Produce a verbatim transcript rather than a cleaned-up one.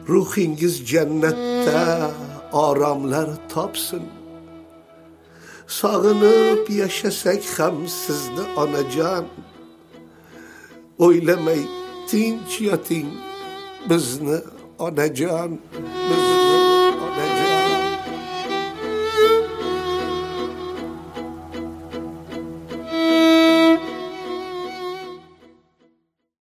ruhingiz jannatda oromlar topsin. Sog'inib yashasak ham sizni onajon, o'ylamay tinch yoting bizni onajon, bizni